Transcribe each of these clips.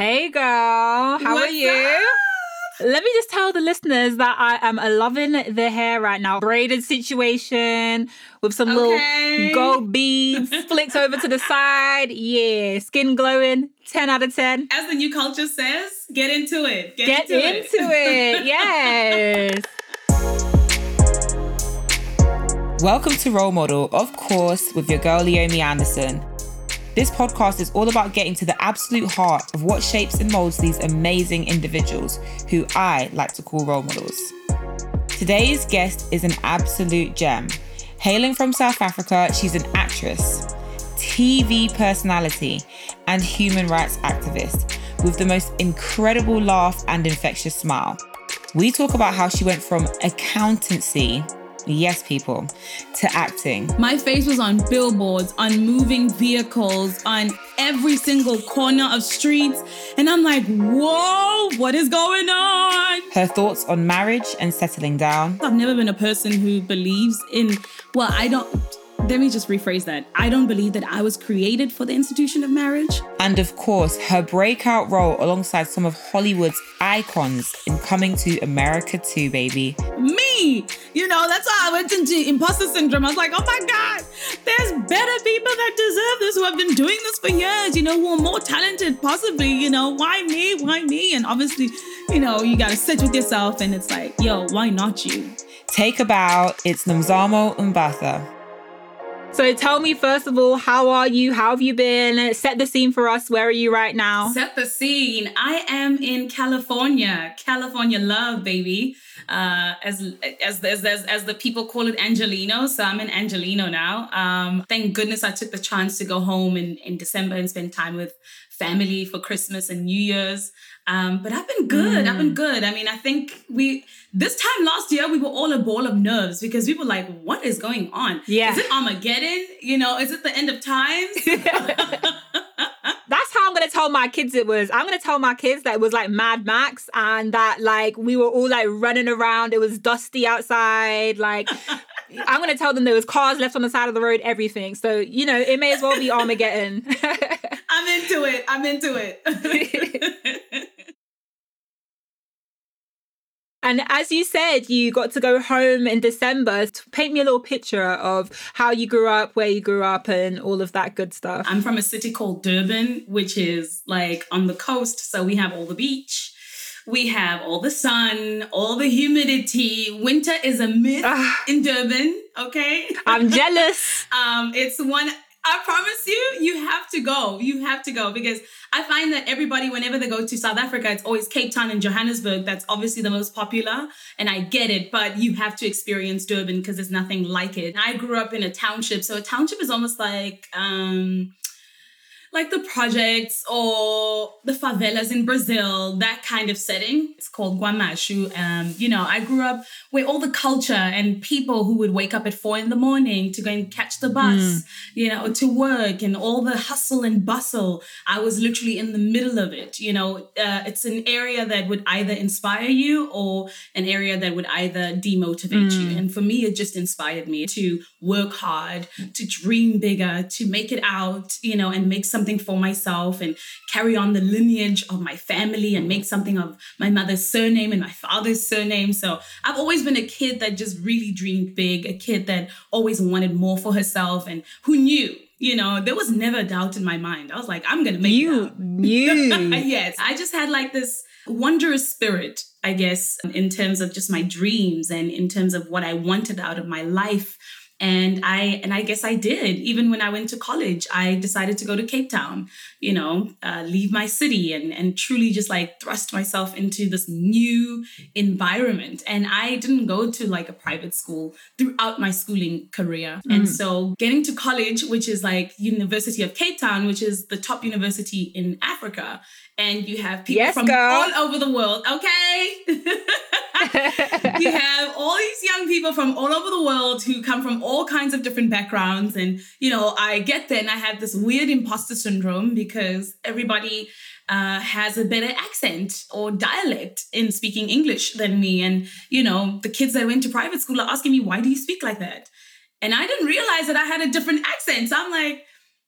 Hey girl, how are you? Let me just tell the listeners that I am loving the hair right now. Braided situation with some little gold beads flicked over to the side. Yeah, skin glowing, 10 out of 10. As the new culture says, get into it. Get into it. Yes. Welcome to Role Model, of course, with your girl Leomi Anderson. This podcast is all about getting to the absolute heart of what shapes and molds these amazing individuals who I like to call role models. Today's guest is an absolute gem. Hailing from South Africa, she's an actress, TV personality, and human rights activist with the most incredible laugh and infectious smile. We talk about how she went from accountancy, yes, people, to acting. My face was on billboards, on moving vehicles, on every single corner of streets. And I'm like, whoa, what is going on? Her thoughts on marriage and settling down. I've never been a person who believes in, let me just rephrase that. I don't believe that I was created for the institution of marriage. And of course, her breakout role alongside some of Hollywood's icons in Coming to America 2, baby. Me! That's why I went into imposter syndrome. I was like, oh my God, there's better people that deserve this, who have been doing this for years, who are more talented, possibly, why me? And obviously, you got to sit with yourself and it's like, yo, why not you? Take a bow. It's Nomzamo Mbatha. So tell me, first of all, how are you? How have you been? Set the scene for us. Where are you right now? Set the scene. I am in California. California love, baby. As the people call it, Angelino. So I'm in Angelino now. Thank goodness I took the chance to go home in December and spend time with family for Christmas and New Year's. But I've been good. I mean, I think this time last year, we were all a ball of nerves because we were like, what is going on? Yeah. Is it Armageddon? Is it the end of times? That's how I'm going to tell my kids it was. I'm going to tell my kids that it was like Mad Max and that like we were all like running around. It was dusty outside. Like I'm going to tell them there was cars left on the side of the road, everything. So, it may as well be Armageddon. I'm into it. And as you said, you got to go home in December. Paint me a little picture of how you grew up, where you grew up, and all of that good stuff. I'm from a city called Durban, which is like on the coast. So we have all the beach. We have all the sun, all the humidity. Winter is a myth in Durban, okay? I'm jealous. It's one... I promise you have to go. You have to go because I find that everybody, whenever they go to South Africa, it's always Cape Town and Johannesburg. That's obviously the most popular. And I get it, but you have to experience Durban because there's nothing like it. I grew up in a township. So a township is almost like the projects or the favelas in Brazil, that kind of setting. It's called Guamashu. I grew up where all the culture and people who would wake up at 4 a.m. to go and catch the bus, to work and all the hustle and bustle. I was literally in the middle of it. It's an area that would either inspire you or an area that would either demotivate you. And for me, it just inspired me to work hard, to dream bigger, to make it out, and make something for myself and carry on the lineage of my family and make something of my mother's surname and my father's surname. So I've always been a kid that just really dreamed big, a kid that always wanted more for herself and who knew, there was never a doubt in my mind. I was like, I'm going to make it out. Yes. I just had like this wondrous spirit, I guess, in terms of just my dreams and in terms of what I wanted out of my life. And I guess I did. Even when I went to college, I decided to go to Cape Town, leave my city and truly just like thrust myself into this new environment. And I didn't go to like a private school throughout my schooling career. And so getting to college, which is like University of Cape Town, which is the top university in Africa. And you have people from all over the world, okay? You have all these young people from all over the world who come from all kinds of different backgrounds. And, I get there and I have this weird imposter syndrome because everybody has a better accent or dialect in speaking English than me. And, the kids that went to private school are asking me, why do you speak like that? And I didn't realize that I had a different accent. So I'm like,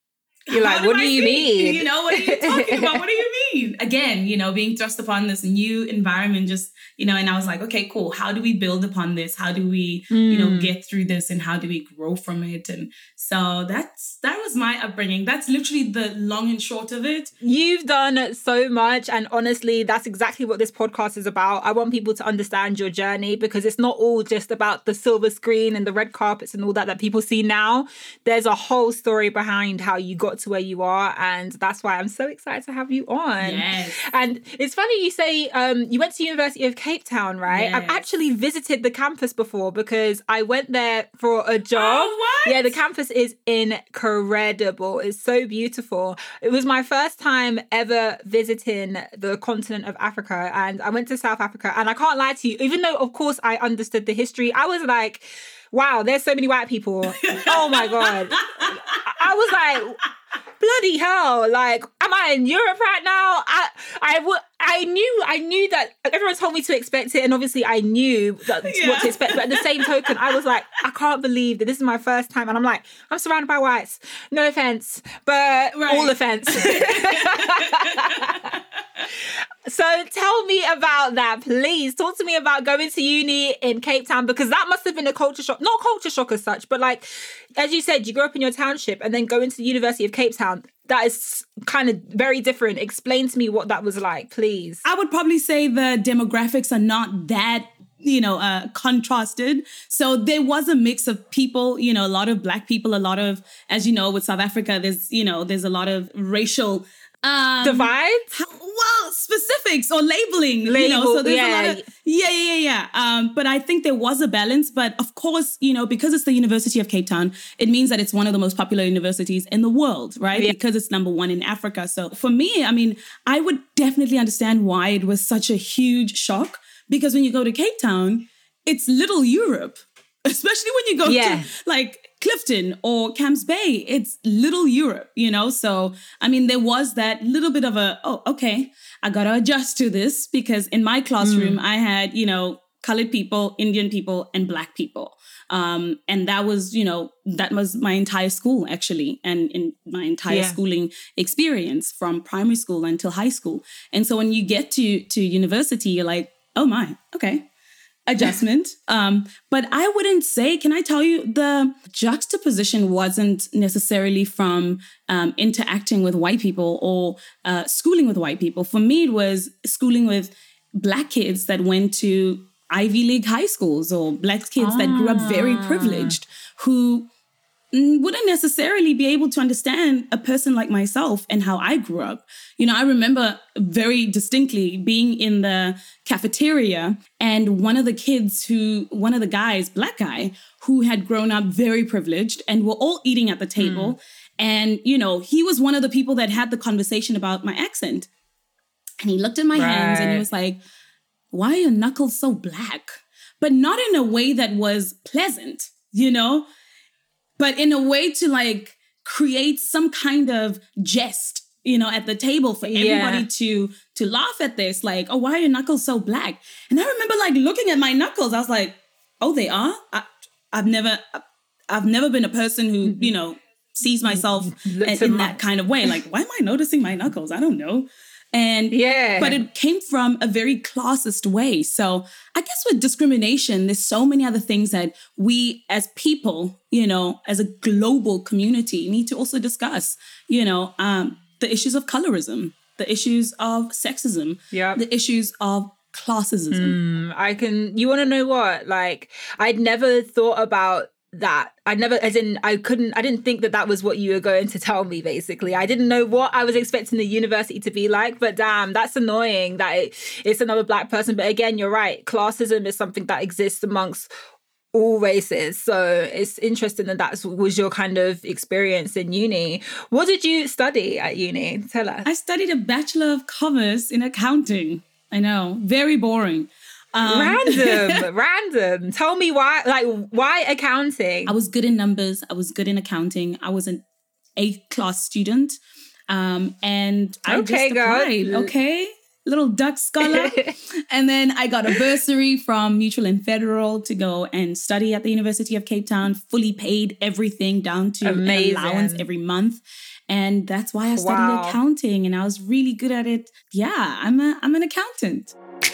You're like, what do you mean? You know, what are you talking about? What do you mean? Again, you know, being thrust upon this new environment, just, you know, and I was like, okay, cool. How do we build upon this? How do we, you know, get through this, and how do we grow from it? And so that was my upbringing. That's literally the long and short of it. You've done so much. And honestly, that's exactly what this podcast is about. I want people to understand your journey, because it's not all just about the silver screen and the red carpets and all that people see now. There's a whole story behind how you got to where you are, and that's why I'm so excited to have you on. Yes. And it's funny you say you went to University of Cape Town, right? Yes. I've actually visited the campus before, because I went there for a job. Oh, what? Yeah, the campus is incredible. It's so beautiful. It was my first time ever visiting the continent of Africa, and I went to South Africa, and I can't lie to you, even though of course I understood the history, I was like, wow, there's so many white people. Oh my God. I was like, bloody hell, like, am I in Europe right now? I knew that everyone told me to expect it, and obviously I knew what to expect, but at the same token, I was like, I can't believe that this is my first time, and I'm like, I'm surrounded by whites. No offense, but all offense. So tell me about that, please. Talk to me about going to uni in Cape Town, because that must have been a culture shock. Not culture shock as such, but like, as you said, you grew up in your township and then going to the University of Cape Town. That is kind of very different. Explain to me what that was like, please. I would probably say the demographics are not that, you know, contrasted. So there was a mix of people, you know, a lot of Black people, a lot of, as you know, with South Africa, there's a lot of racial divides? Well, specifics or labeling, you know, so there's a lot of, but I think there was a balance, but of course, you know, because it's the University of Cape Town, it means that it's one of the most popular universities in the world, right? Yeah. Because it's number one in Africa. So for me, I mean, I would definitely understand why it was such a huge shock, because when you go to Cape Town, it's little Europe, especially when you go to like Clifton or Camps Bay, it's little Europe, you know? So, I mean, there was that little bit of a, oh, okay, I got to adjust to this, because in my classroom, I had, you know, colored people, Indian people, and Black people. And that was, you know, that was my entire school, actually, and in my entire schooling experience from primary school until high school. And so when you get to university, you're like, oh my, okay. Adjustment. But I wouldn't say, can I tell you, the juxtaposition wasn't necessarily from interacting with white people or schooling with white people. For me, it was schooling with Black kids that went to Ivy League high schools, or Black kids that grew up very privileged, who wouldn't necessarily be able to understand a person like myself and how I grew up. You know, I remember very distinctly being in the cafeteria, and one of the guys, Black guy, who had grown up very privileged, and we're all eating at the table. And, you know, he was one of the people that had the conversation about my accent. And he looked at my hands and he was like, why are your knuckles so black? But not in a way that was pleasant, you know? But in a way to like create some kind of jest, you know, at the table for everybody to laugh at this. Like, oh, why are your knuckles so black? And I remember like looking at my knuckles. I was like, oh, they are? I've never been a person who, you know, sees myself in that kind of way. Like, why am I noticing my knuckles? I don't know. And but it came from a very classist way. So I guess with discrimination, there's so many other things that we as people, you know, as a global community need to also discuss, you know, the issues of colorism, the issues of sexism, the issues of classism. You want to know what? Like, I'd never thought about that. I didn't think that was what you were going to tell me, basically. I didn't know what I was expecting the university to be like, but damn, that's annoying that it's another Black person. But again, you're right. Classism is something that exists amongst all races. So it's interesting that was your kind of experience in uni. What did you study at uni? Tell us. I studied a Bachelor of Commerce in accounting. I know, very boring. Random. Tell me why, like, why accounting? I was good in numbers. I was good in accounting. I was an A-class student. And I just applied. Okay. little duck scholar. And then I got a bursary from Mutual and Federal to go and study at the University of Cape Town, fully paid, everything down to an allowance every month. And that's why I studied accounting, and I was really good at it. Yeah, I'm an accountant.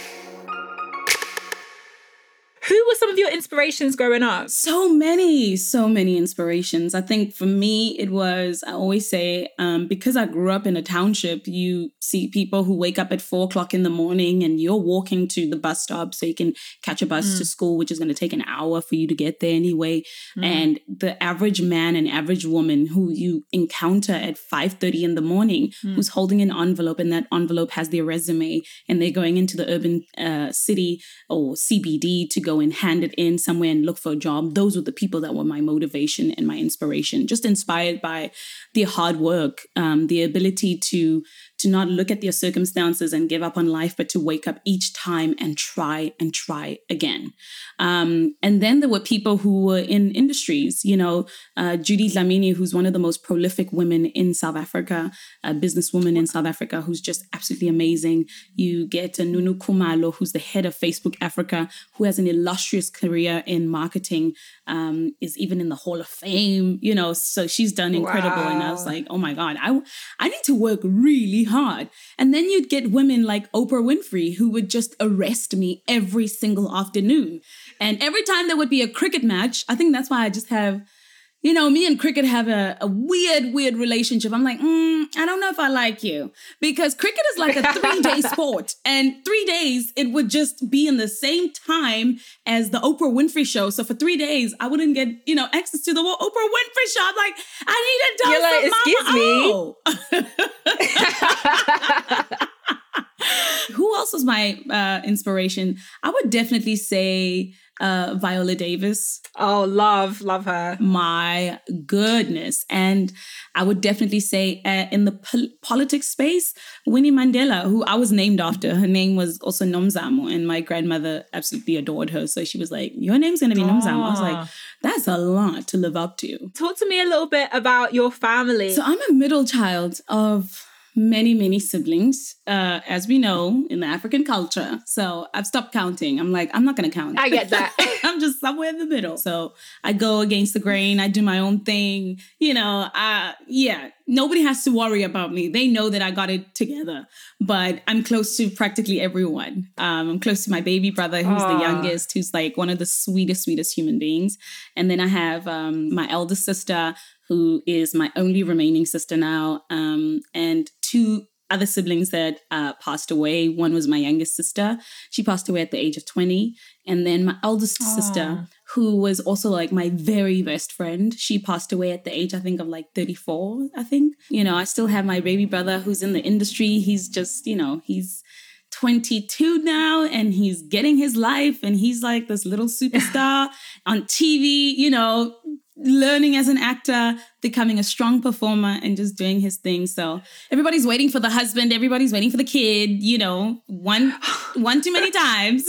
Who were some of your inspirations growing up? So many inspirations. I think for me, it was, I always say, because I grew up in a township, you see people who wake up at 4:00 in the morning and you're walking to the bus stop so you can catch a bus to school, which is going to take an hour for you to get there anyway. And the average man and average woman who you encounter at 5:30 in the morning, who's holding an envelope, and that envelope has their resume, and they're going into the urban city or CBD to go and hand it in somewhere and look for a job. Those were the people that were my motivation and my inspiration, just inspired by their hard work, the ability to not look at their circumstances and give up on life, but to wake up each time and try again. And then there were people who were in industries, Judy Dlamini, who's one of the most prolific women in South Africa, a businesswoman in South Africa, who's just absolutely amazing. You get Nunu Kumalo, who's the head of Facebook Africa, who has an illustrious career in marketing, is even in the Hall of Fame, so she's done incredible. And I was like, oh my God, I need to work really hard. And then you'd get women like Oprah Winfrey, who would just arrest me every single afternoon. And every time there would be a cricket match, I think that's why I just have, me and cricket have a weird relationship. I'm like, I don't know if I like you, because cricket is like a 3-day sport, and 3 days it would just be in the same time as the Oprah Winfrey show. So for 3 days, I wouldn't get, access to the Oprah Winfrey show. I'm like, I need a dose of Mama. Who else was my inspiration? I would definitely say Viola Davis. Oh, love her. My goodness. And I would definitely say in the politics space, Winnie Mandela, who I was named after. Her name was also Nomzamo, and my grandmother absolutely adored her. So she was like, your name's going to be Nomzamo. I was like, that's a lot to live up to. Talk to me a little bit about your family. So I'm a middle child of many siblings, as we know in the African culture. So I've stopped counting. I'm like, I'm not going to count. I get that. I'm just somewhere in the middle. So I go against the grain. I do my own thing. Nobody has to worry about me. They know that I got it together, but I'm close to practically everyone. I'm close to my baby brother, who's the youngest, who's like one of the sweetest human beings. And then I have my eldest sister, who is my only remaining sister now, and 2 other siblings that passed away. One was my youngest sister. She passed away at the age of 20. And then my eldest sister, who was also like my very best friend, she passed away at the age, I think, of like 34, I think. I still have my baby brother who's in the industry. He's just, he's 22 now, and he's getting his life, and he's like this little superstar on TV, learning as an actor, becoming a strong performer, and just doing his thing. So everybody's waiting for the husband. Everybody's waiting for the kid, one too many times.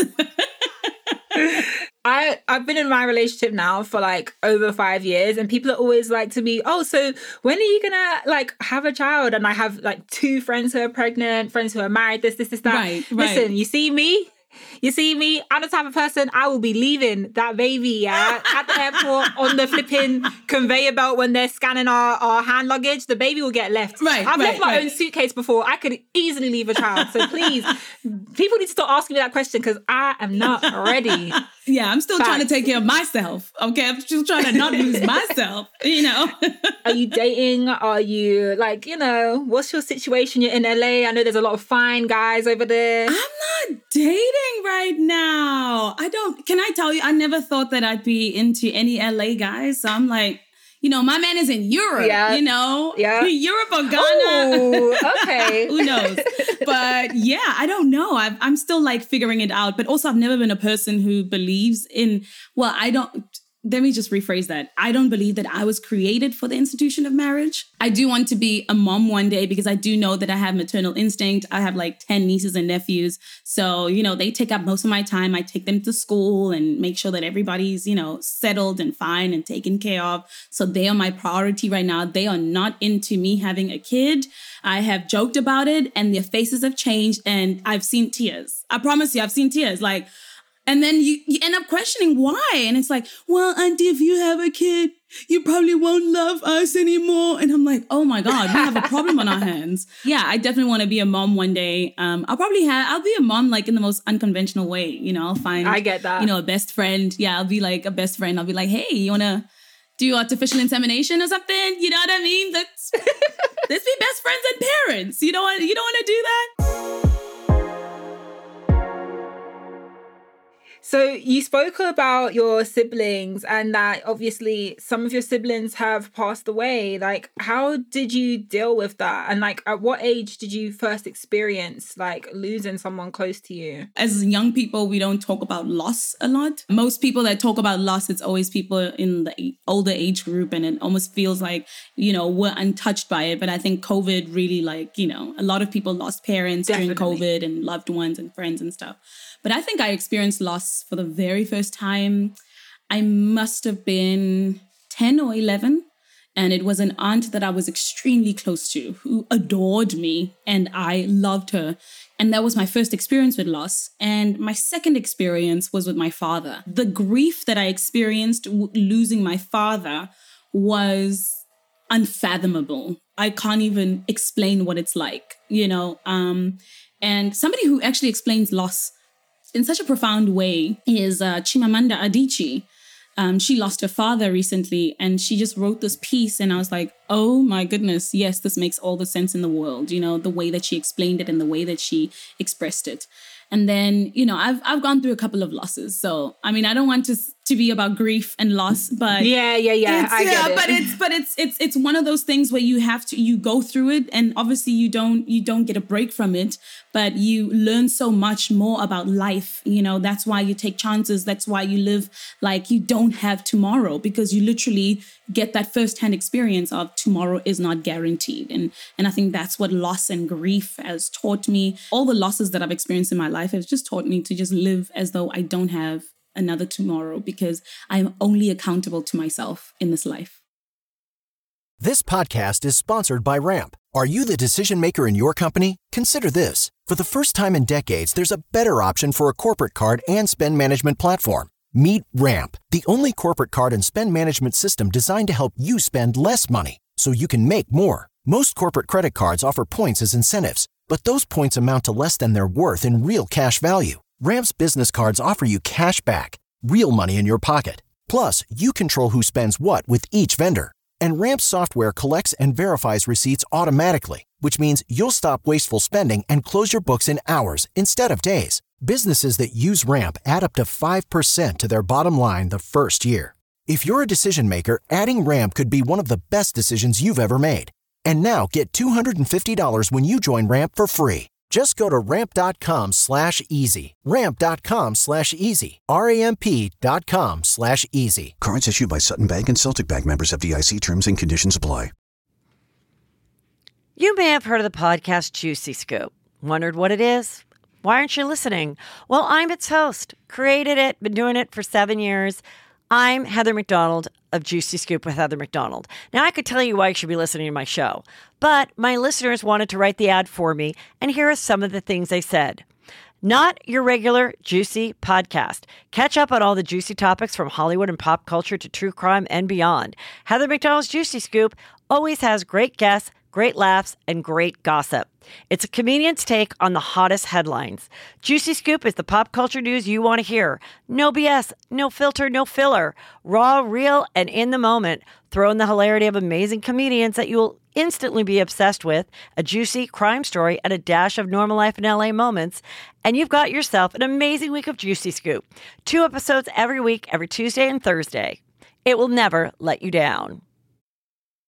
I've been in my relationship now for like over 5 years, and people are always like to me, oh, so when are you gonna like have a child? And I have like 2 friends who are pregnant, friends who are married, this, that. Right. Listen, you see me, I'm the type of person, I will be leaving that baby at the airport on the flipping conveyor belt when they're scanning our hand luggage. The baby will get left. I've left my own suitcase before. I could easily leave a child. So please, people need to stop asking me that question, because I am not ready. Yeah, I'm still trying to take care of myself. Okay, I'm still trying to not lose myself, Are you dating? Are you like, what's your situation? You're in LA. I know there's a lot of fine guys over there. I'm not dating right now. Can I tell you, I never thought that I'd be into any LA guys. So I'm like, my man is in Europe, Europe or Ghana. Oh, okay. Who knows? But yeah, I don't know. I'm still like figuring it out. But also I've never been a person who believes in, let me just rephrase that. I don't believe that I was created for the institution of marriage. I do want to be a mom one day because I do know that I have maternal instinct. I have like 10 nieces and nephews. So, they take up most of my time. I take them to school and make sure that everybody's, settled and fine and taken care of. So they are my priority right now. They are not into me having a kid. I have joked about it and their faces have changed and I've seen tears. I promise you, I've seen tears. And then you end up questioning why. And it's like, well, auntie, if you have a kid, you probably won't love us anymore. And I'm like, oh my God, we have a problem on our hands. Yeah, I definitely want to be a mom one day. I'll be a mom like in the most unconventional way. I'll find, I get that. A best friend. Yeah, I'll be like a best friend. I'll be like, hey, you want to do artificial insemination or something? You know what I mean? Let's be best friends and parents. You don't want to do that? So you spoke about your siblings and that obviously some of your siblings have passed away. Like, how did you deal with that? And like, at what age did you first experience like losing someone close to you? As young people, we don't talk about loss a lot. Most people that talk about loss, it's always people in the older age group. And it almost feels like, we're untouched by it. But I think COVID really a lot of people lost parents during COVID and loved ones and friends and stuff. But I think I experienced loss for the very first time. I must have been 10 or 11. And it was an aunt that I was extremely close to who adored me and I loved her. And that was my first experience with loss. And my second experience was with my father. The grief that I experienced losing my father was unfathomable. I can't even explain what it's like, And somebody who actually explains loss in such a profound way is Chimamanda Adichie. She lost her father recently and she just wrote this piece and I was like, oh my goodness, yes, this makes all the sense in the world, the way that she explained it and the way that she expressed it. And then, I've gone through a couple of losses. So, I don't want to be about grief and loss, but yeah. I get it. But it's one of those things where you go through it and obviously you don't get a break from it, but you learn so much more about life. That's why you take chances. That's why you live like you don't have tomorrow, because you literally get that firsthand experience of tomorrow is not guaranteed. And I think that's what loss and grief has taught me. All the losses that I've experienced in my life has just taught me to just live as though I don't have another tomorrow, because I'm only accountable to myself in this life. This podcast is sponsored by Ramp. Are you the decision maker in your company? Consider this. For the first time in decades, there's a better option for a corporate card and spend management platform. Meet Ramp, the only corporate card and spend management system designed to help you spend less money so you can make more. Most corporate credit cards offer points as incentives, but those points amount to less than their worth in real cash value. Ramp's business cards offer you cash back, real money in your pocket. Plus, you control who spends what with each vendor. And Ramp's software collects and verifies receipts automatically, which means you'll stop wasteful spending and close your books in hours instead of days. Businesses that use Ramp add up to 5% to their bottom line the first year. If you're a decision maker, adding Ramp could be one of the best decisions you've ever made. And now get $250 when you join Ramp for free. Just go to ramp.com/easy. Ramp.com/easy. RAMP.com/easy. Cards issued by Sutton Bank and Celtic Bank, members FDIC. Terms and conditions apply. You may have heard of the podcast Juicy Scoop. Wondered what it is? Why aren't you listening? Well, I'm its host. Created it, been doing it for 7 years. I'm Heather McDonald of Juicy Scoop with Heather McDonald. Now, I could tell you why you should be listening to my show, but my listeners wanted to write the ad for me, and here are some of the things they said. Not your regular Juicy podcast. Catch up on all the juicy topics from Hollywood and pop culture to true crime and beyond. Heather McDonald's Juicy Scoop always has great guests, great laughs, and great gossip. It's a comedian's take on the hottest headlines. Juicy Scoop is the pop culture news you want to hear. No BS, no filter, no filler. Raw, real, and in the moment. Throw in the hilarity of amazing comedians that you'll instantly be obsessed with, a juicy crime story, and a dash of normal life in LA moments, and you've got yourself an amazing week of Juicy Scoop. 2 episodes every week, every Tuesday and Thursday. It will never let you down.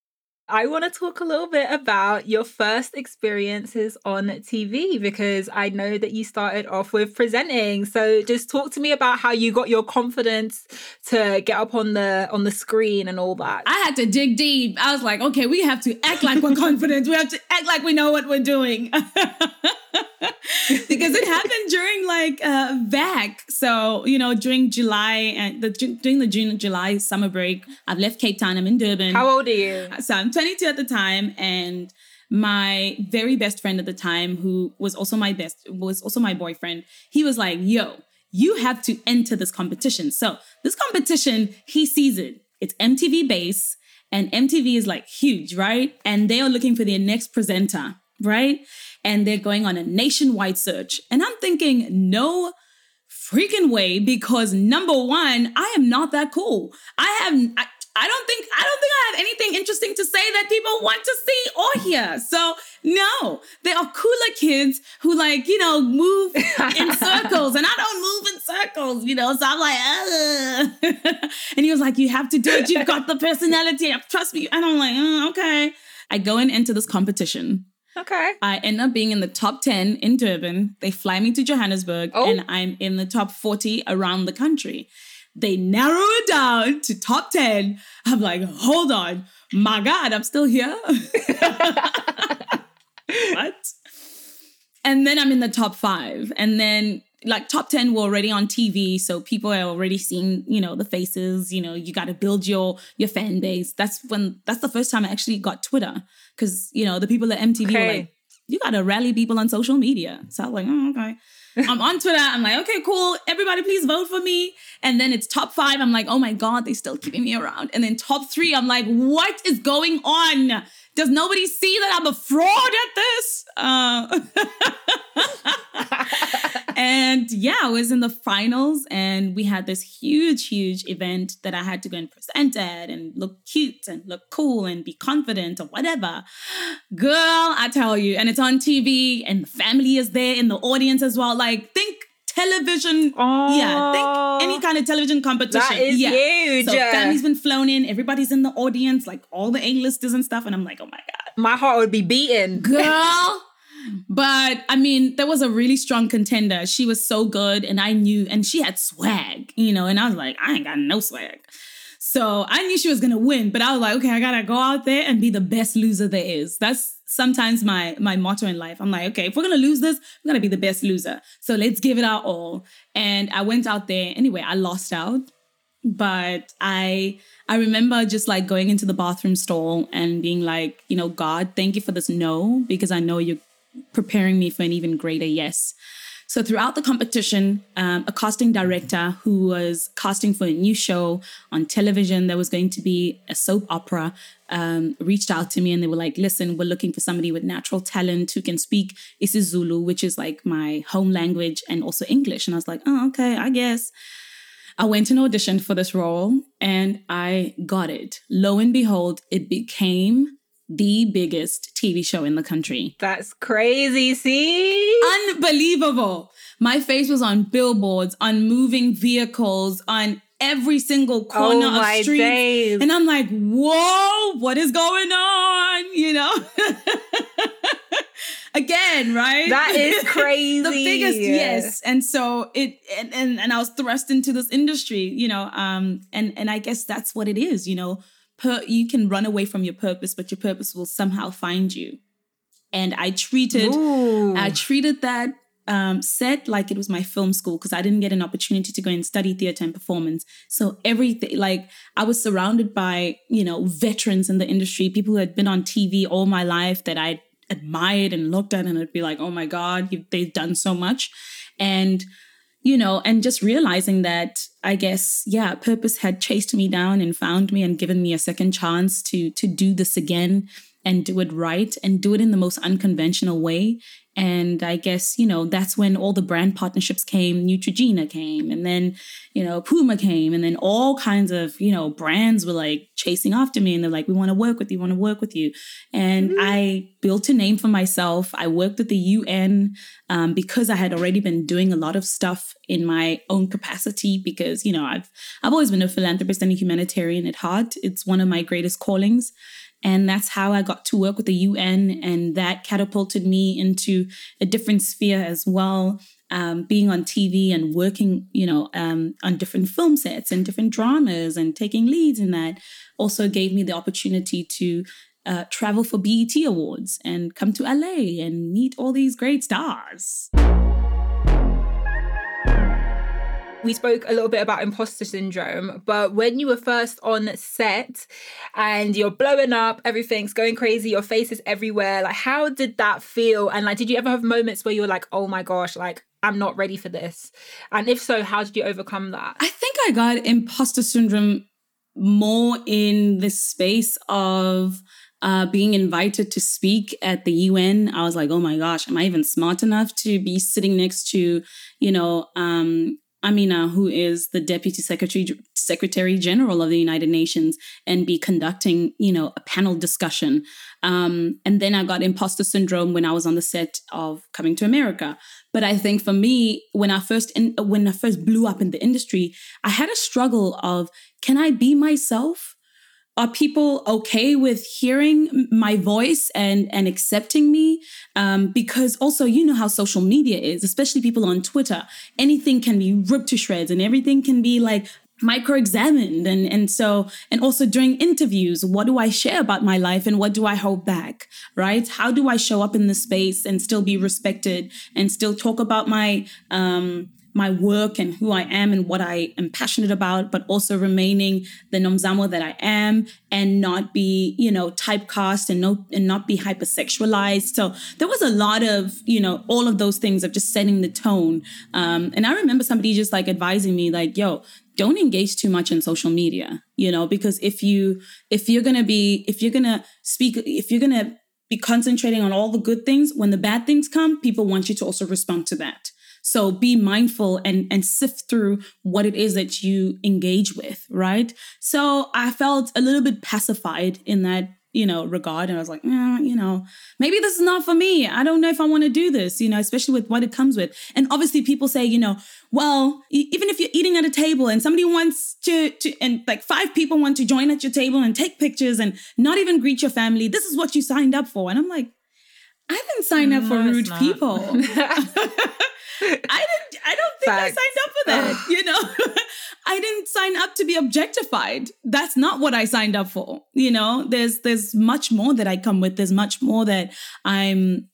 I want to talk a little bit about your first experiences on TV, because I know that you started off with presenting. So just talk to me about how you got your confidence to get up on the screen and all that. I had to dig deep. I was like, okay, we have to act like we're confident. We have to act like we know what we're doing. Because it happened during VAC. So, during July and during the June-July summer break, I've left Cape Town. I'm in Durban. How old are you? So I'm 22 at the time, and my very best friend at the time, who was also my boyfriend, he was like, yo, you have to enter this competition. So this competition, he sees it. It's MTV base, and MTV is like huge, right? And they are looking for their next presenter, right? And they're going on a nationwide search. And I'm thinking, no freaking way, because number one, I am not that cool. I don't think I have anything interesting to say that people want to see or hear. So no, there are cooler kids who move in circles, and I don't move in circles, so I'm like, and he was like, you have to do it. You've got the personality. Trust me. And I'm like, okay. I go and enter this competition. Okay. I end up being in the top 10 in Durban. They fly me to Johannesburg, and I'm in the top 40 around the country. They narrow it down to top 10. I'm like, hold on. My God, I'm still here? What? And then I'm in the top 5. And then top 10 were already on TV. So people are already seeing, the faces, you got to build your fan base. That's the first time I actually got Twitter. Because, the people at MTV were like, you got to rally people on social media. So I was like, oh, okay. I'm on Twitter. I'm like, okay, cool. Everybody please vote for me. And then it's top 5. I'm like, oh my God, they're still keeping me around. And then top 3, I'm like, what is going on? Does nobody see that I'm a fraud at this? And yeah, I was in the finals, and we had this huge, huge event that I had to go and present at and look cute and look cool and be confident or whatever. Girl, I tell you, and it's on TV, and the family is there in the audience as well. Like, think television. Oh, yeah, think any kind of television competition. That is huge. So family's been flown in, everybody's in the audience, like all the A-listers and stuff, and I'm like, oh my God. My heart would be beating. Girl. But I mean, there was a really strong contender. She was so good, and I knew, and she had swag, and I was like, I ain't got no swag. So I knew she was going to win, but I was like, okay, I got to go out there and be the best loser there is. That's sometimes my motto in life. I'm like, okay, if we're going to lose this, we're going to be the best loser. So let's give it our all. And I went out there. Anyway, I lost out. But I remember just going into the bathroom stall and being like, God, thank you for this no, because I know you're preparing me for an even greater yes. So throughout the competition, a casting director who was casting for a new show on television that was going to be a soap opera reached out to me, and they were like, listen, we're looking for somebody with natural talent who can speak isiZulu, which is like my home language, and also English. And I was like, oh, okay, I guess. I went and auditioned for this role, and I got it. Lo and behold, it became the biggest TV show in the country. That's crazy, see? Unbelievable. My face was on billboards, on moving vehicles, on every single corner of streets. Days. And I'm like, whoa, what is going on? Again, right? That is crazy. The biggest, yes. And so and I was thrust into this industry, and I guess that's what it is, you can run away from your purpose, but your purpose will somehow find you. And I treated that set like it was my film school, because I didn't get an opportunity to go and study theater and performance. So everything, I was surrounded by, veterans in the industry, people who had been on TV all my life that I admired and looked at, and I'd be like, oh my God, they've done so much. And and just realizing that, I guess, purpose had chased me down and found me and given me a second chance to do this again and do it right and do it in the most unconventional way. And I guess, that's when all the brand partnerships came. Neutrogena came, and then, Puma came, and then all kinds of, brands were chasing after me, and they're like, we want to work with you. And I built a name for myself. I worked at the UN because I had already been doing a lot of stuff in my own capacity, because because, you know, I've always been a philanthropist and a humanitarian at heart. It's one of my greatest callings. And that's how I got to work with the UN. And that catapulted me into a different sphere as well. Being on TV and working, you know, on different film sets and different dramas and taking leads in that also gave me the opportunity to travel for BET Awards and come to LA and meet all these great stars. We spoke a little bit about imposter syndrome, but when you were first on set and you're blowing up, everything's going crazy, your face is everywhere, like how did that feel? And like, did you ever have moments where you were like, oh my gosh, like I'm not ready for this? And if so, how did you overcome that? I think I got imposter syndrome more in the space of being invited to speak at the UN. I was like, oh my gosh, am I even smart enough to be sitting next to, you know, Amina, who is the Deputy Secretary General of the United Nations, and be conducting, you know, a panel discussion. And then I got imposter syndrome when I was on the set of Coming to America. But I think for me, when I first blew up in the industry, I had a struggle of, can I be myself? Are people okay with hearing my voice and accepting me? Because also, you know how social media is, especially people on Twitter. Anything can be ripped to shreds and everything can be like micro-examined. And also during interviews, what do I share about my life and what do I hold back, right? How do I show up in the space and still be respected and still talk about my work and who I am and what I am passionate about, but also remaining the Nomzamo that I am and not be, you know, typecast and not be hypersexualized. So there was a lot of, you know, all of those things of just setting the tone. And I remember somebody just like advising me like, yo, don't engage too much in social media, you know, because if you're going to be concentrating on all the good things, when the bad things come, people want you to also respond to that. So be mindful and sift through what it is that you engage with, right? So I felt a little bit pacified in that, you know, regard. And I was like, you know, maybe this is not for me. I don't know if I want to do this, you know, especially with what it comes with. And obviously people say, you know, well, even if you're eating at a table and somebody wants to and like 5 people want to join at your table and take pictures and not even greet your family, this is what you signed up for. And I'm like, I didn't sign up for rude people. I don't think I signed up for that, you know. I didn't sign up to be objectified. That's not what I signed up for. You know, there's much more that I come with. There's much more that I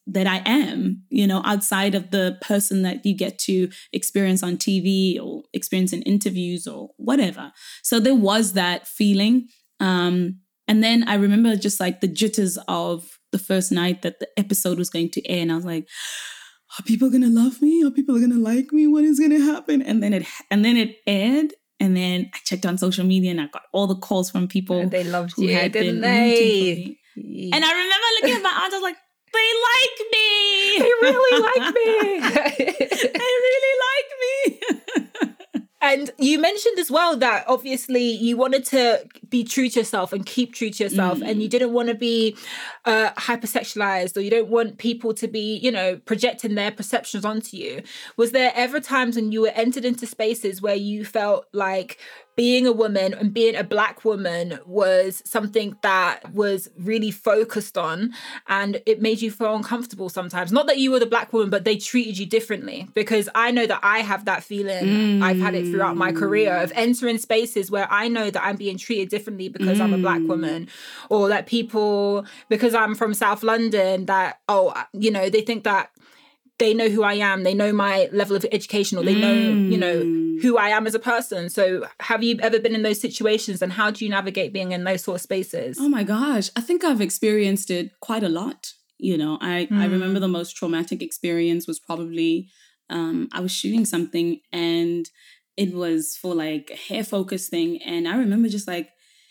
am, you know, outside of the person that you get to experience on TV or experience in interviews or whatever. So there was that feeling. And then I remember just like the jitters of the first night that the episode was going to air. And I was like, are people going to love me? Are people going to like me? What is going to happen? And then it aired. And then I checked on social media and I got all the calls from people. And they loved who you, had didn't been they? And I remember looking at my aunt, I was like, they like me. They really like me. They really like me. And you mentioned as well that obviously you wanted to be true to yourself and keep true to yourself, and you didn't want to be hypersexualized, or you don't want people to be, you know, projecting their perceptions onto you. Was there ever times when you were entered into spaces where you felt like being a woman and being a Black woman was something that was really focused on and it made you feel uncomfortable sometimes? Not that you were the Black woman, but they treated you differently. Because I know that I have that feeling. I've had it throughout my career of entering spaces where I know that I'm being treated differently because I'm a Black woman, or that people, because I'm from South London, that, oh, you know, they think that they know who I am, they know my level of education, or they know, you know, who I am as a person. So have you ever been in those situations, and how do you navigate being in those sort of spaces? Oh my gosh, I think I've experienced it quite a lot. You know, I remember the most traumatic experience was probably, I was shooting something and it was for like a hair focus thing. And I remember just like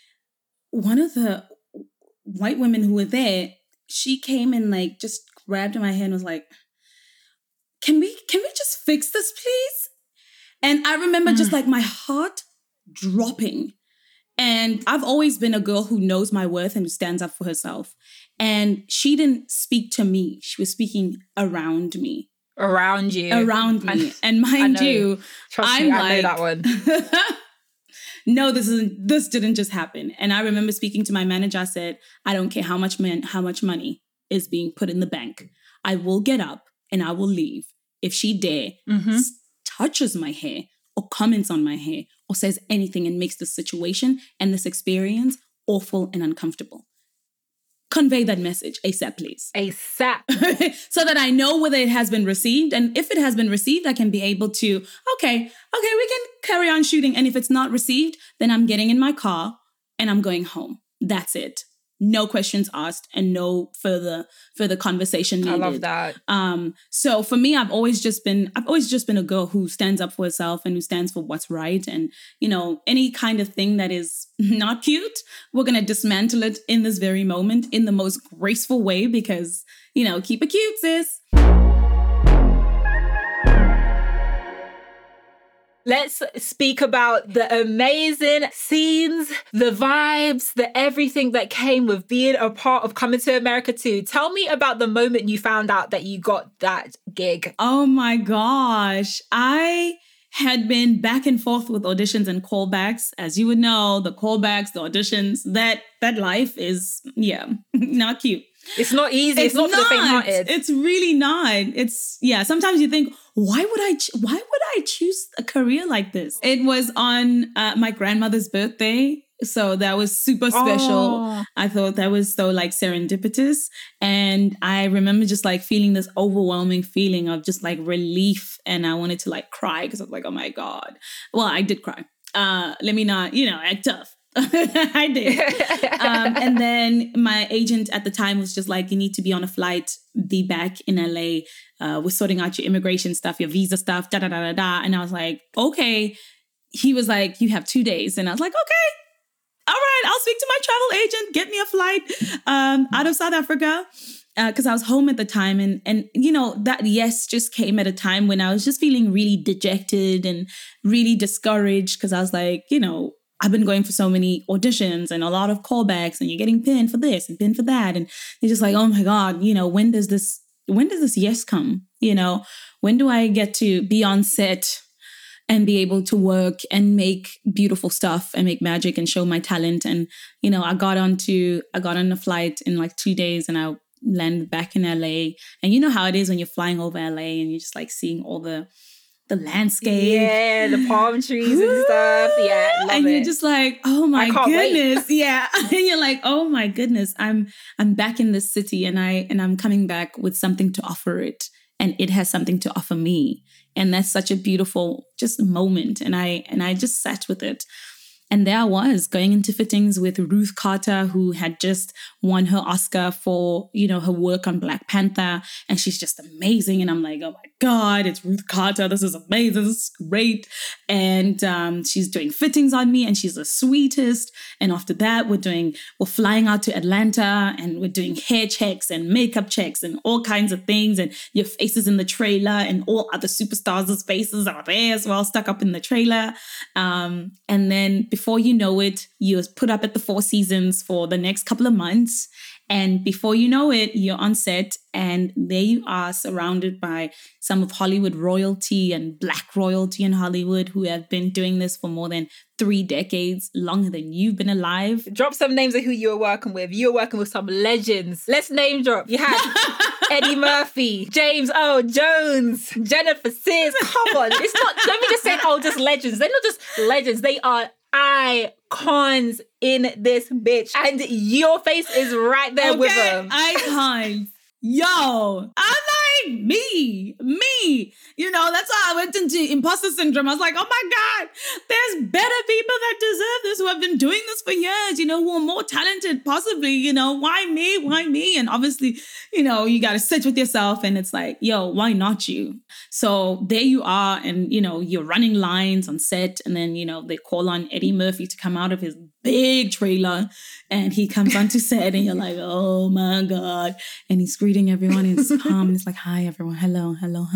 one of the white women who were there, she came and like just grabbed my hand and was like, can we just fix this, please? And I remember just like my heart dropping. And I've always been a girl who knows my worth and who stands up for herself. And she didn't speak to me. She was speaking around me. around you. And mind you, I know that one. No, this didn't just happen. And I remember speaking to my manager. I said, I don't care how much money is being put in the bank. I will get up and I will leave if she dare touches my hair or comments on my hair or says anything and makes this situation and this experience awful and uncomfortable. Convey that message ASAP, please. ASAP. So that I know whether it has been received. And if it has been received, I can be able to, okay, we can carry on shooting. And if it's not received, then I'm getting in my car and I'm going home. That's it. No questions asked and no further conversation needed. I love that. So for me, I've always just been a girl who stands up for herself and who stands for what's right. And, you know, any kind of thing that is not cute, we're going to dismantle it in this very moment in the most graceful way because, you know, keep it cute, sis. Let's speak about the amazing scenes, the vibes, the everything that came with being a part of Coming to America 2. Tell me about the moment you found out that you got that gig. Oh my gosh. I had been back and forth with auditions and callbacks. As you would know, the callbacks, the auditions, that life is, not cute. It's not easy. It's not for the faint-hearted. It's really not. Sometimes you think, why would I choose a career like this? It was on my grandmother's birthday. So that was super special. Oh. I thought that was so like serendipitous. And I remember just like feeling this overwhelming feeling of just like relief. And I wanted to like cry because I was like, oh my God. Well, I did cry. Let me not, act tough. I did. And then my agent at the time was just like, you need to be on a flight, be back in LA. We're sorting out your immigration stuff, your visa stuff, da da da da da. And I was like, okay. He was like, you have 2 days. And I was like, okay. All right, I'll speak to my travel agent, get me a flight out of South Africa because I was home at the time. And that yes just came at a time when I was just feeling really dejected and really discouraged because I was like, I've been going for so many auditions and a lot of callbacks and you're getting pinned for this and pinned for that. And you're just like, oh my God, when does this yes come? When do I get to be on set and be able to work and make beautiful stuff and make magic and show my talent? And, I got on a flight in like 2 days and I landed back in LA. And you know how it is when you're flying over LA and you're just like seeing all the landscape. Yeah, the palm trees and stuff. Yeah, love and it. You're just like, oh my goodness. Yeah. And you're like, oh my goodness, I'm back in this city and I'm coming back with something to offer it. And it has something to offer me. And that's such a beautiful just moment. And I just sat with it. And there I was going into fittings with Ruth Carter, who had just won her Oscar for, her work on Black Panther. And she's just amazing. And I'm like, oh my God, it's Ruth Carter. This is amazing. This is great. And she's doing fittings on me and she's the sweetest. And after that, we're flying out to Atlanta and we're doing hair checks and makeup checks and all kinds of things. And your face is in the trailer and all other superstars' faces are there as well, stuck up in the trailer. And then before you know it, you're put up at the Four Seasons for the next couple of months. And before you know it, you're on set and there you are surrounded by some of Hollywood royalty and Black royalty in Hollywood who have been doing this for more than 3 decades, longer than you've been alive. Drop some names of who you were working with. You were working with some legends. Let's name drop. You had Eddie Murphy, James Earl Jones, Jennifer Sears. Come on. It's not, don't be just saying, just legends. They're not just legends. They are icons in this bitch. And your face is right there with them. Icons. Yo, I'm like, me. That's why I went into imposter syndrome. I was like, oh my God, there's better people that deserve this who have been doing this for years, who are more talented, possibly, why me? And obviously, you got to sit with yourself and it's like, yo, why not you? So there you are. And, you're running lines on set and then, they call on Eddie Murphy to come out of his big trailer and he comes onto set and you're like, oh my God. And he's greeting everyone and it's calm and it's like, hi everyone, hello,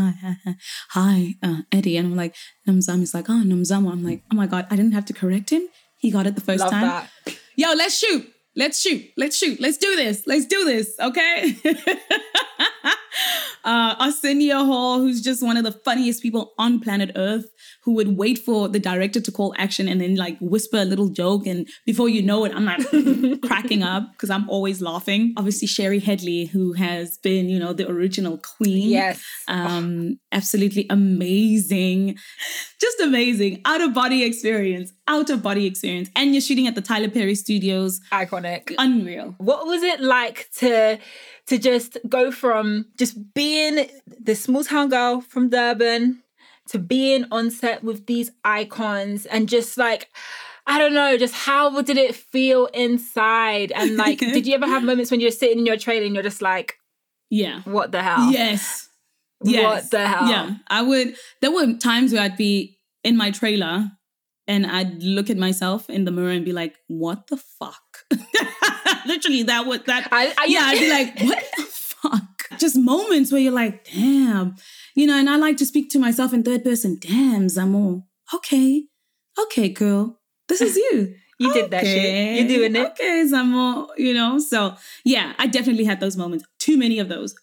hi, Eddie. And I'm like, Namzam. He's like, oh, Namzam. I'm like, oh my God, I didn't have to correct him. He got it the first time. That. Yo, let's shoot. Let's do this. Okay. Arsenio Hall, who's just one of the funniest people on planet Earth, who would wait for the director to call action and then like whisper a little joke. And before you know it, I'm like cracking up because I'm always laughing. Obviously, Sherry Headley, who has been, you know, the original queen. Yes. Absolutely amazing. Just amazing. Out of body experience. And you're shooting at the Tyler Perry Studios. Iconic. Unreal. What was it like to just go from just being the small town girl from Durban to being on set with these icons and just like, I don't know, just how did it feel inside? And like, did you ever have moments when you're sitting in your trailer and you're just like, yeah, what the hell? Yes. What the hell? Yeah. There were times where I'd be in my trailer and I'd look at myself in the mirror and be like, what the fuck? Literally, I'd be like, what the fuck? Just moments where you're like, damn. You know, and I like to speak to myself in third person. Damn, Zamo. Okay, girl. This is you. You did that shit. You're doing it. Okay, Zamo. You know, so yeah, I definitely had those moments. Too many of those.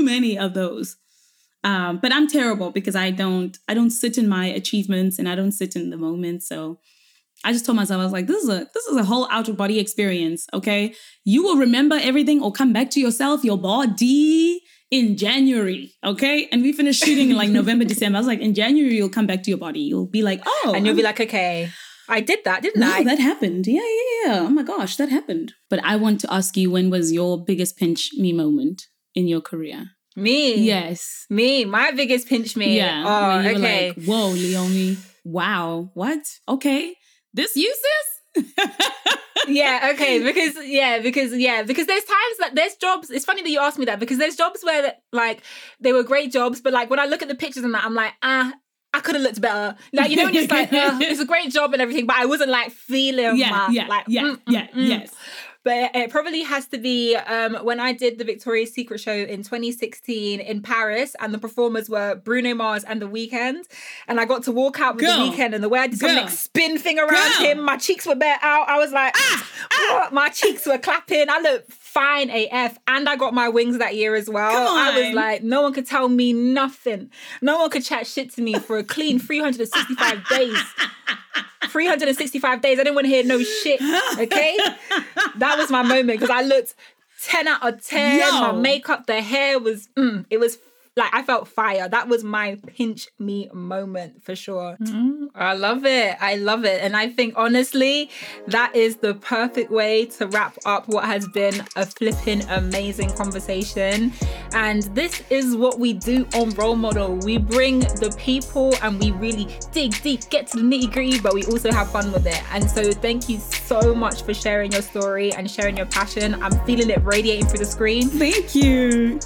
But I'm terrible because I don't sit in my achievements and I don't sit in the moment. So I just told myself, I was like, this is a whole out of body experience. Okay. You will remember everything or come back to yourself, your body in January. Okay. And we finished shooting in like November, December. I was like, in January, you'll come back to your body. You'll be like, oh. And you'll be like, okay, I did that, didn't I? That happened. Yeah. Oh my gosh, that happened. But I want to ask you, when was your biggest pinch me moment in your career? Me? Yes. Me. My biggest pinch me. Yeah. Oh, you okay. Were like, whoa, Leonie. Wow. What? Okay. This you, sis? Yeah, okay. Because there's times that there's jobs. It's funny that you asked me that because there's jobs where like they were great jobs, but like when I look at the pictures and that, I'm like, I could have looked better. Like, you know, when it's like, it's a great job and everything, but I wasn't like feeling yes. But it probably has to be when I did the Victoria's Secret show in 2016 in Paris, and the performers were Bruno Mars and The Weeknd. And I got to walk out with The Weeknd, and the way I did some like spin thing around him, my cheeks were bare out. I was like, my cheeks were clapping. I looked fine AF. And I got my wings that year as well. I was like, no one could tell me nothing. No one could chat shit to me for a clean 365 days. 365 days. I didn't want to hear no shit, okay? That was my moment because I looked 10 out of 10. Yo. My makeup, the hair was, it was like, I felt fire. That was my pinch me moment for sure. I love it. And I think, honestly, that is the perfect way to wrap up what has been a flipping amazing conversation. And this is what we do on Role Model. We bring the people and we really dig deep, get to the nitty gritty, but we also have fun with it. And so thank you so much for sharing your story and sharing your passion. I'm feeling it radiating through the screen. Thank you.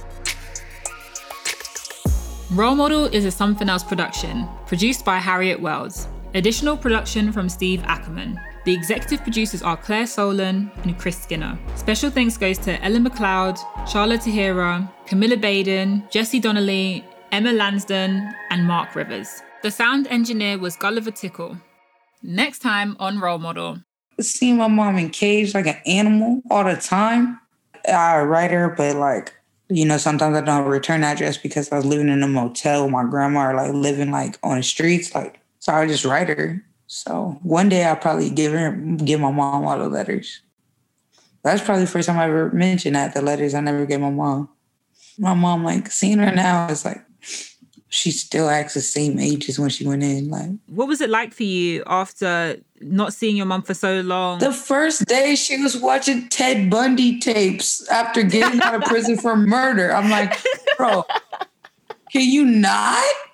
Role Model is a Something Else production, produced by Harriet Wells. Additional production from Steve Ackerman. The executive producers are Claire Solon and Chris Skinner. Special thanks goes to Ellen McLeod, Charlotte Tahira, Camilla Baden, Jessie Donnelly, Emma Lansdon, and Mark Rivers. The sound engineer was Gulliver Tickle. Next time on Role Model. Seeing my mom in cage like an animal all the time. I write her, but like, you know, sometimes I don't have a return address because I was living in a motel with my grandma or like living like on the streets. Like, so I just write her. So one day I'll probably give my mom all the letters. That's probably the first time I ever mentioned that, the letters I never gave my mom. My mom, like, seeing her now is like, she still acts the same age as when she went in. Like, what was it like for you after not seeing your mum for so long? The first day she was watching Ted Bundy tapes after getting out of prison for murder. I'm like, bro, can you not?